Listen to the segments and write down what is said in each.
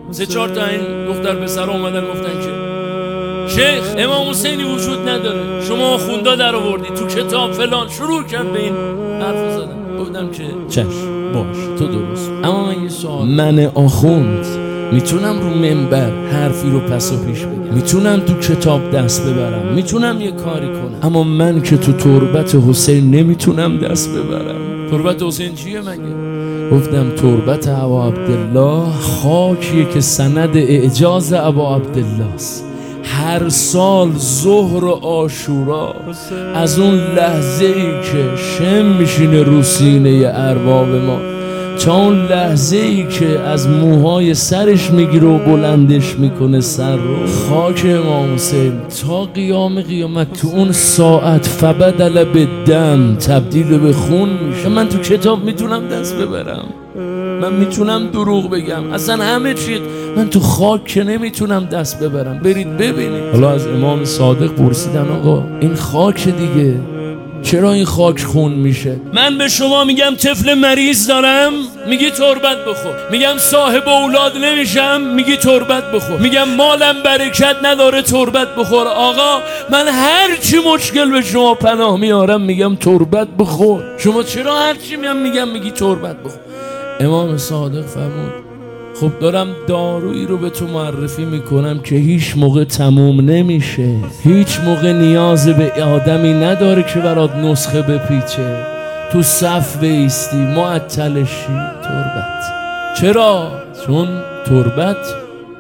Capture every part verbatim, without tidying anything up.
سه چهار تا این دختر پسر اومدن گفتن که شیخ امام حسینی وجود نداره، شما آخوندا در آوردی تو کتاب فلان. شروع کرد به این حرف زدن. گفتم که چشم باش تو درست، اما من یه سوال، من آخوند میتونم رو منبر حرفی رو پس و پیش بگم، میتونم تو کتاب دست ببرم، میتونم یه کاری کنم، اما من که تو تربت حسین نمیتونم دست ببرم. تربت حسین چیه مگه؟ گفتم تربت ابا عبدالله خاکیه که سند اعجاز ابا عبدالله است. هر سال ظهر و عاشورا از اون لحظه ای که شم میشینه رو سینه ارباب ما تا اون لحظه ای که از موهای سرش میگیره و بلندش میکنه سر رو، خاک امام حسین تا قیام قیامت تو اون ساعت فبدل به دم تبدیل به خون میشه. من تو کتاب میتونم دست ببرم، من میتونم دروغ بگم، اصلا همه چی. من تو خاک که نمیتونم دست ببرم. برید ببینید. حالا از امام صادق پرسیدن آقا این خاک دیگه چرا این خاک خون میشه؟ من به شما میگم طفل مریض دارم، میگی تربت بخور. میگم صاحب اولاد نمیشم، میگی تربت بخور. میگم مالم برکت نداره، تربت بخور. آقا من هر چی مشکل به شما پناه میارم میگم تربت بخور. شما چرا هر چی میگم میگم میگی تربت بخور؟ امام صادق فرمود خب دارم دارویی رو به تو معرفی میکنم که هیچ موقع تموم نمیشه، هیچ موقع نیاز به آدمی نداره که برات نسخه بپیچه، تو صف بیستی معطلشی. تربت چرا؟ چون تربت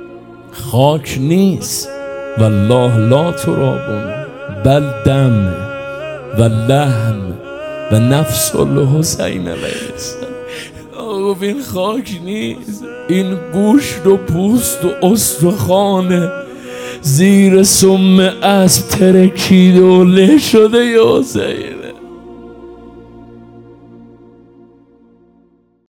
خاک نیست. والله لا ترابون بل دم و لحم و نفس الحسین علیه السلام. گفت این خاک نیست، این گوشت و پوست و استخوانه زیر سم اسب ترکیده و له شده یا حسین.